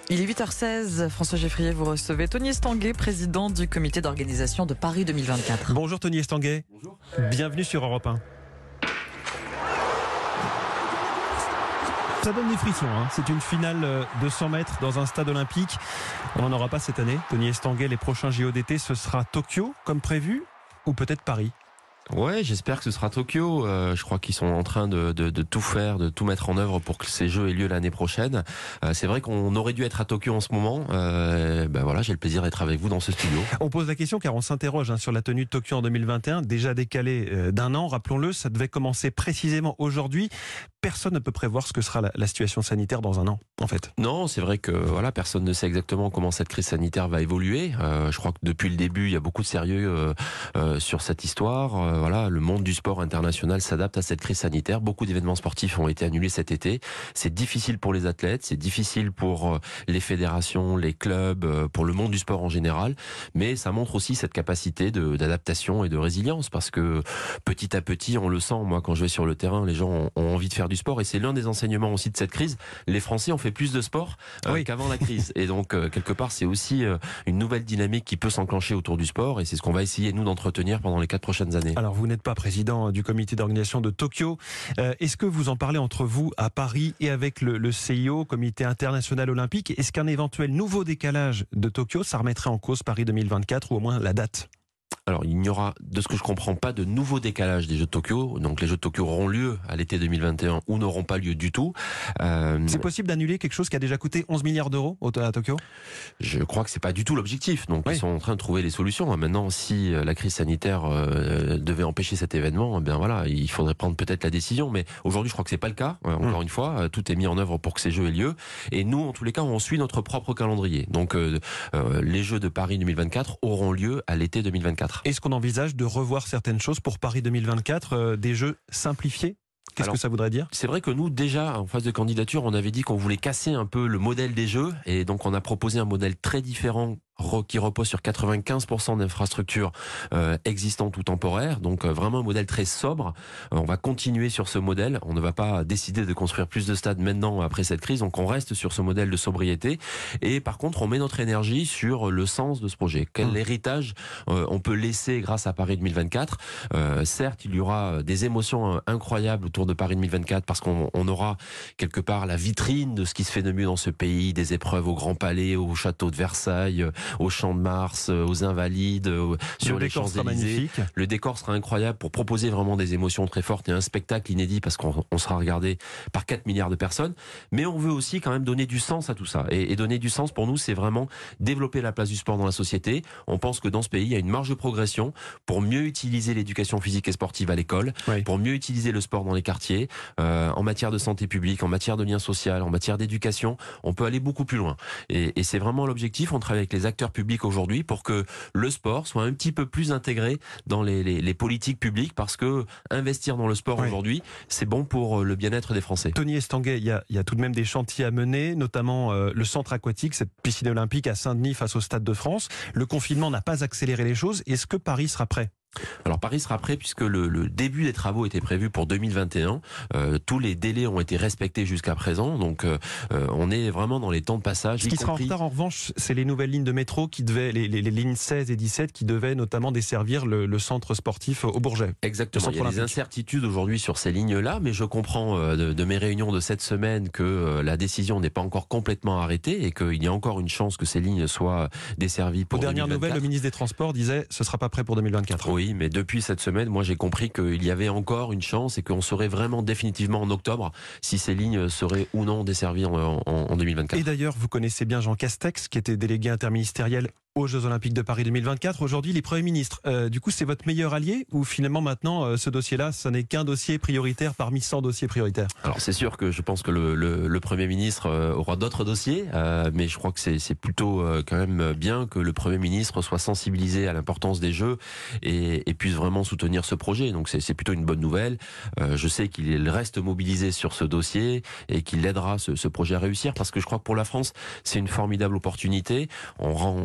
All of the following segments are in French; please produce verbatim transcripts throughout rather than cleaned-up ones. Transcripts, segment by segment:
Il est huit heures seize, François Geffrier, vous recevez Tony Estanguet, président du comité d'organisation de Paris deux mille vingt-quatre. Bonjour Tony Estanguet. Bonjour. Bienvenue sur Europe un. Ça donne des frissons, hein. C'est une finale de cent mètres dans un stade olympique. On n'en aura pas cette année. Tony Estanguet, les prochains J O d'été, ce sera Tokyo comme prévu ou peut-être Paris? Ouais, j'espère que ce sera Tokyo. Euh, je crois qu'ils sont en train de, de, de tout faire, de tout mettre en œuvre pour que ces Jeux aient lieu l'année prochaine. Euh, c'est vrai qu'on aurait dû être à Tokyo en ce moment. Euh, ben voilà, j'ai le plaisir d'être avec vous dans ce studio. On pose la question car on s'interroge hein, sur la tenue de Tokyo en deux mille vingt et un, déjà décalée euh, d'un an. Rappelons-le, ça devait commencer précisément aujourd'hui. Personne ne peut prévoir ce que sera la, la situation sanitaire dans un an, en fait. Non, c'est vrai que voilà, personne ne sait exactement comment cette crise sanitaire va évoluer. Euh, je crois que depuis le début, il y a beaucoup de sérieux euh, euh, sur cette histoire. Euh, Voilà, le monde du sport international s'adapte à cette crise sanitaire. Beaucoup d'événements sportifs ont été annulés cet été. C'est difficile pour les athlètes, c'est difficile pour les fédérations, les clubs, pour le monde du sport en général. Mais ça montre aussi cette capacité de, d'adaptation et de résilience parce que petit à petit, on le sent. Moi, quand je vais sur le terrain, les gens ont, ont envie de faire du sport et c'est l'un des enseignements aussi de cette crise. Les Français ont fait plus de sport euh, oui. qu'avant la crise. Et donc, euh, quelque part, c'est aussi euh, une nouvelle dynamique qui peut s'enclencher autour du sport et c'est ce qu'on va essayer, nous, d'entretenir pendant les quatre prochaines années. Alors, vous n'êtes pas président du comité d'organisation de Tokyo. Euh, est-ce que vous en parlez entre vous à Paris et avec le, le C I O, Comité international olympique? Est-ce qu'un éventuel nouveau décalage de Tokyo, ça remettrait en cause Paris deux mille vingt-quatre ou au moins la date? Alors, il n'y aura, de ce que je comprends, pas de nouveau décalage des Jeux de Tokyo. Donc, les Jeux de Tokyo auront lieu à l'été deux mille vingt et un ou n'auront pas lieu du tout. Euh... C'est possible d'annuler quelque chose qui a déjà coûté onze milliards d'euros à Tokyo? Je crois que c'est pas du tout l'objectif. Donc, oui. Ils sont en train de trouver les solutions. Maintenant, si la crise sanitaire euh, devait empêcher cet événement, eh bien voilà, il faudrait prendre peut-être la décision. Mais aujourd'hui, je crois que c'est pas le cas. Euh, encore mmh. une fois, tout est mis en œuvre pour que ces Jeux aient lieu. Et nous, en tous les cas, on suit notre propre calendrier. Donc, euh, euh, les Jeux de Paris deux mille vingt-quatre auront lieu à l'été deux mille vingt-quatre. Est-ce qu'on envisage de revoir certaines choses pour Paris deux mille vingt-quatre, euh, des jeux simplifiés? Qu'est-ce Alors, que ça voudrait dire? C'est vrai que nous, déjà, en phase de candidature, on avait dit qu'on voulait casser un peu le modèle des Jeux. Et donc, on a proposé un modèle très différent qui repose sur quatre-vingt-quinze pour cent d'infrastructures euh, existantes ou temporaires. Donc, euh, vraiment un modèle très sobre. Euh, on va continuer sur ce modèle. On ne va pas décider de construire plus de stades maintenant après cette crise. Donc, on reste sur ce modèle de sobriété. Et par contre, on met notre énergie sur le sens de ce projet. Quel mmh. héritage euh, on peut laisser grâce à Paris deux mille vingt-quatre? euh, Certes, il y aura des émotions incroyables autour de Paris deux mille vingt-quatre parce qu'on on aura quelque part la vitrine de ce qui se fait de mieux dans ce pays, des épreuves au Grand Palais, au château de Versailles, au Champ de Mars, aux Invalides, sur les Champs-Élysées. Le décor sera incroyable pour proposer vraiment des émotions très fortes et un spectacle inédit parce qu'on on sera regardé par quatre milliards de personnes. Mais on veut aussi quand même donner du sens à tout ça. Et, et donner du sens pour nous, c'est vraiment développer la place du sport dans la société. On pense que dans ce pays, il y a une marge de progression pour mieux utiliser l'éducation physique et sportive à l'école, oui. pour mieux utiliser le sport dans les quartiers, euh, en matière de santé publique, en matière de lien social, en matière d'éducation. On peut aller beaucoup plus loin. Et, et c'est vraiment l'objectif. On travaille avec les acteurs public aujourd'hui pour que le sport soit un petit peu plus intégré dans les, les, les politiques publiques parce que investir dans le sport oui. aujourd'hui, c'est bon pour le bien-être des Français. Tony Estanguet, il y a, il y a tout de même des chantiers à mener, notamment euh, le centre aquatique, cette piscine olympique à Saint-Denis face au Stade de France. Le confinement n'a pas accéléré les choses. Est-ce que Paris sera prêt? Alors Paris sera prêt puisque le, le début des travaux était prévu pour deux mille vingt et un. Euh, tous les délais ont été respectés jusqu'à présent, donc euh, on est vraiment dans les temps de passage. Ce qui sera en retard en revanche, c'est les nouvelles lignes de métro qui devaient, les, les, les lignes seize et dix-sept qui devaient notamment desservir le, le centre sportif au Bourget. Exactement. Il y a des incertitudes aujourd'hui sur ces lignes-là, mais je comprends euh, de, de mes réunions de cette semaine que euh, la décision n'est pas encore complètement arrêtée et qu'il y a encore une chance que ces lignes soient desservies pour deux mille vingt-quatre. Aux dernières nouvelles, le ministre des Transports disait ce sera pas prêt pour deux mille vingt-quatre. Oui, mais depuis cette semaine, moi j'ai compris qu'il y avait encore une chance et qu'on serait vraiment définitivement en octobre si ces lignes seraient ou non desservies en, en, en deux mille vingt-quatre. Et d'ailleurs, vous connaissez bien Jean Castex, qui était délégué interministériel aux Jeux Olympiques de Paris deux mille vingt-quatre. Aujourd'hui, les premiers ministres. Euh, du coup, c'est votre meilleur allié ou finalement maintenant, euh, ce dossier-là, ce n'est qu'un dossier prioritaire parmi cent dossiers prioritaires? Alors c'est sûr que je pense que le, le, le Premier ministre euh, aura d'autres dossiers, euh, mais je crois que c'est, c'est plutôt euh, quand même bien que le Premier ministre soit sensibilisé à l'importance des Jeux et, et puisse vraiment soutenir ce projet. Donc c'est, c'est plutôt une bonne nouvelle. Euh, je sais qu'il reste mobilisé sur ce dossier et qu'il aidera ce, ce projet à réussir parce que je crois que pour la France, c'est une formidable opportunité. On, rend, on rentre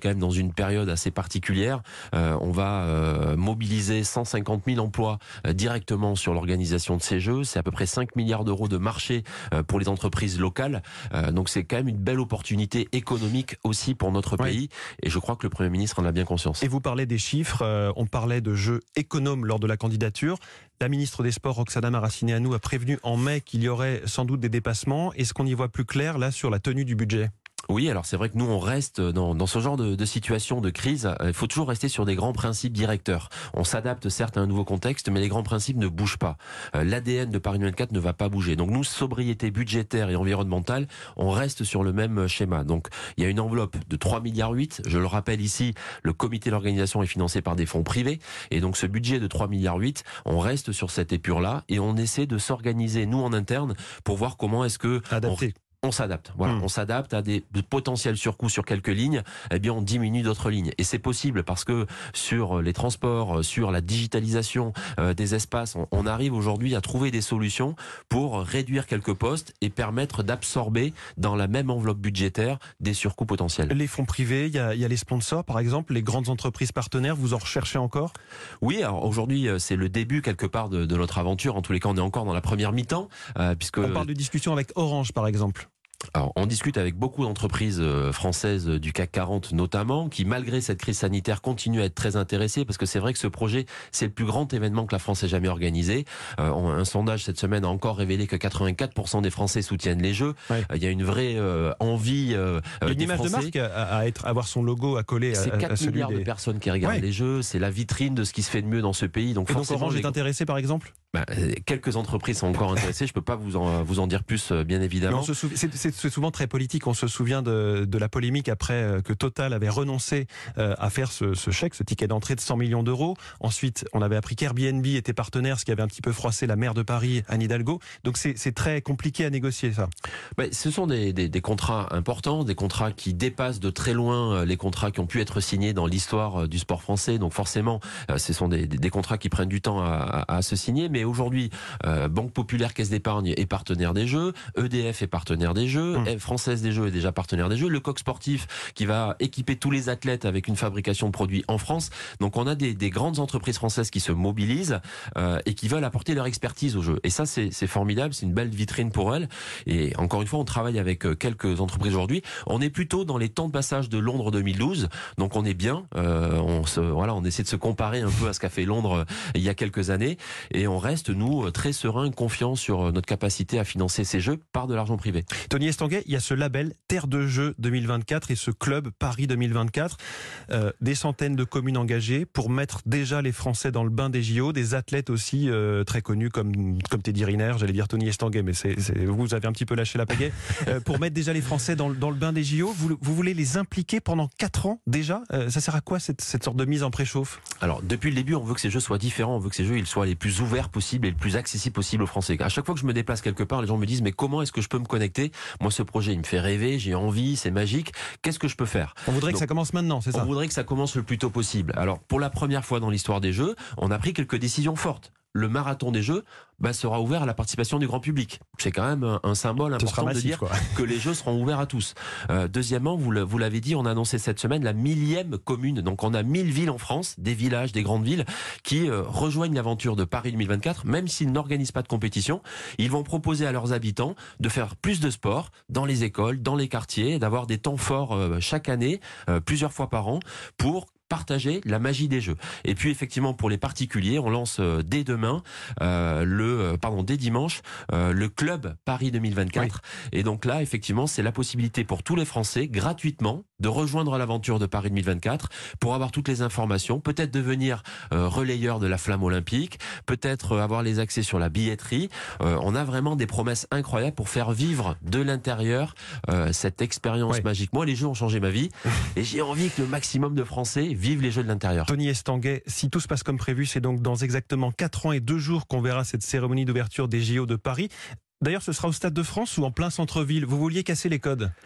quand même dans une période assez particulière. Euh, on va euh, mobiliser cent cinquante mille emplois euh, directement sur l'organisation de ces Jeux. C'est à peu près cinq milliards d'euros de marché euh, pour les entreprises locales. Euh, donc c'est quand même une belle opportunité économique aussi pour notre Oui. pays. Et je crois que le Premier ministre en a bien conscience. Et vous parlez des chiffres, euh, on parlait de jeux économes lors de la candidature. La ministre des Sports, Roxana Maracineanu, a prévenu en mai qu'il y aurait sans doute des dépassements. Est-ce qu'on y voit plus clair là sur la tenue du budget ? Oui, alors c'est vrai que nous on reste dans, dans ce genre de, de situation de crise. Il faut toujours rester sur des grands principes directeurs. On s'adapte certes à un nouveau contexte, mais les grands principes ne bougent pas. Euh, L'A D N de Paris vingt-quatre ne va pas bouger. Donc nous, sobriété budgétaire et environnementale, on reste sur le même schéma. Donc il y a une enveloppe de trois virgule huit milliards. Je le rappelle ici, le comité d'organisation est financé par des fonds privés. Et donc ce budget de trois virgule huit milliards, on reste sur cette épure-là et on essaie de s'organiser, nous en interne, pour voir comment est-ce que... Adapté. On... On s'adapte, voilà. Mmh. On s'adapte à des potentiels surcoûts sur quelques lignes. Eh bien, on diminue d'autres lignes. Et c'est possible parce que sur les transports, sur la digitalisation euh, des espaces, on, on arrive aujourd'hui à trouver des solutions pour réduire quelques postes et permettre d'absorber dans la même enveloppe budgétaire des surcoûts potentiels. Les fonds privés, il y a, il y a les sponsors, par exemple, les grandes entreprises partenaires. Vous en recherchez encore ? Oui, alors aujourd'hui, c'est le début quelque part de, de notre aventure. En tous les cas, on est encore dans la première mi-temps, euh, puisque on parle de discussion avec Orange, par exemple. Alors, on discute avec beaucoup d'entreprises françaises du C A C quarante notamment, qui malgré cette crise sanitaire continuent à être très intéressées, parce que c'est vrai que ce projet, c'est le plus grand événement que la France ait jamais organisé. Euh, un sondage cette semaine a encore révélé que quatre-vingt-quatre pour cent des Français soutiennent les Jeux. Ouais. Il y a une vraie euh, envie euh, Il y a une des image Français. de marque à, à être, à avoir son logo accolé à, c'est quatre à celui milliards des... de personnes qui regardent ouais. les Jeux. C'est la vitrine de ce qui se fait de mieux dans ce pays. Donc, Et forcément, donc Orange les... est intéressé, par exemple ? Bah, quelques entreprises sont encore intéressées. Je peux pas vous en, vous en dire plus, bien évidemment. Sou... C'est, c'est, c'est souvent très politique. On se souvient de, de la polémique après que Total avait renoncé à faire ce, ce chèque, ce ticket d'entrée de cent millions d'euros. Ensuite, on avait appris qu'Airbnb était partenaire, ce qui avait un petit peu froissé la maire de Paris, Anne Hidalgo. Donc c'est, c'est très compliqué à négocier, ça. Bah, ce sont des, des, des contrats importants, des contrats qui dépassent de très loin les contrats qui ont pu être signés dans l'histoire du sport français. Donc forcément, ce sont des, des contrats qui prennent du temps à, à, à se signer. Mais aujourd'hui, euh, Banque Populaire, Caisse d'épargne est partenaire des Jeux, E D F est partenaire des Jeux, mmh. Française des Jeux est déjà partenaire des Jeux, le Coq Sportif qui va équiper tous les athlètes avec une fabrication de produits en France. Donc on a des, des grandes entreprises françaises qui se mobilisent euh, et qui veulent apporter leur expertise aux Jeux. Et ça c'est, c'est formidable, c'est une belle vitrine pour elles. Et encore une fois, on travaille avec quelques entreprises aujourd'hui. On est plutôt dans les temps de passage de Londres deux mille douze, donc on est bien. Euh, on se, voilà, on essaie de se comparer un peu à ce qu'a fait Londres il y a quelques années, et on reste nous très sereins, confiants sur notre capacité à financer ces Jeux par de l'argent privé. Tony Estanguet, il y a ce label Terre de Jeux deux mille vingt-quatre et ce club Paris deux mille vingt-quatre. Euh, des centaines de communes engagées pour mettre déjà les Français dans le bain des J O, des athlètes aussi euh, très connus comme, comme Teddy Riner, j'allais dire Tony Estanguet, mais c'est, c'est, vous avez un petit peu lâché la pagaie, euh, pour mettre déjà les Français dans, dans le bain des J O. Vous, vous voulez les impliquer pendant quatre ans déjà euh, Ça sert à quoi cette, cette sorte de mise en préchauffe? Alors depuis le début, on veut que ces Jeux soient différents, on veut que ces Jeux ils soient les plus ouverts possibles et le plus accessibles possible aux Français. À chaque fois que je me déplace quelque part, les gens me disent mais comment est-ce que je peux me connecter? Moi ce projet il me fait rêver, j'ai envie, c'est magique, qu'est-ce que je peux faire? On voudrait Donc, que ça commence maintenant, c'est ça? On voudrait que ça commence le plus tôt possible. Alors pour la première fois dans l'histoire des Jeux, on a pris quelques décisions fortes. Le marathon des Jeux bah, sera ouvert à la participation du grand public. C'est quand même un, un symbole important massif, de dire quoi. Que les Jeux seront ouverts à tous. Euh, deuxièmement, vous, le, vous l'avez dit, on a annoncé cette semaine la millième commune. Donc on a mille villes en France, des villages, des grandes villes, qui euh, rejoignent l'aventure de Paris deux mille vingt-quatre, même s'ils n'organisent pas de compétition. Ils vont proposer à leurs habitants de faire plus de sport dans les écoles, dans les quartiers, d'avoir des temps forts euh, chaque année, euh, plusieurs fois par an, pour partager la magie des Jeux. Et puis effectivement pour les particuliers, on lance euh, dès demain, euh, le euh, pardon dès dimanche, euh, le club Paris deux mille vingt-quatre. Oui. Et donc là effectivement c'est la possibilité pour tous les Français gratuitement de rejoindre l'aventure de Paris deux mille vingt-quatre pour avoir toutes les informations, peut-être devenir euh, relayeur de la flamme olympique, peut-être euh, avoir les accès sur la billetterie. Euh, on a vraiment des promesses incroyables pour faire vivre de l'intérieur euh, cette expérience oui. magique. Moi les Jeux ont changé ma vie et j'ai envie que le maximum de Français vivent les Jeux de l'intérieur. Tony Estanguet, si tout se passe comme prévu, c'est donc dans exactement quatre ans et deux jours qu'on verra cette cérémonie d'ouverture des J O de Paris. D'ailleurs, ce sera au Stade de France ou en plein centre-ville? Vous vouliez casser les codes?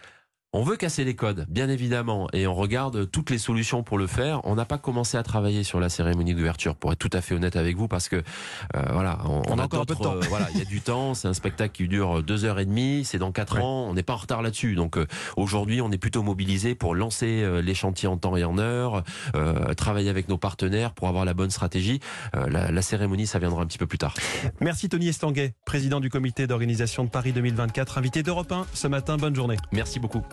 On veut casser les codes, bien évidemment, et on regarde toutes les solutions pour le faire. On n'a pas commencé à travailler sur la cérémonie d'ouverture, pour être tout à fait honnête avec vous, parce que euh, voilà, on, on, on a a encore un peu de temps. euh, voilà, il y a du temps. C'est un spectacle qui dure deux heures et demie. C'est dans quatre ouais. ans. On n'est pas en retard là-dessus. Donc euh, aujourd'hui, on est plutôt mobilisé pour lancer euh, les chantiers en temps et en heure, euh, travailler avec nos partenaires pour avoir la bonne stratégie. Euh, la, la cérémonie, ça viendra un petit peu plus tard. Merci Tony Estanguet, président du comité d'organisation de Paris deux mille vingt-quatre, invité d'Europe un ce matin. Bonne journée. Merci beaucoup.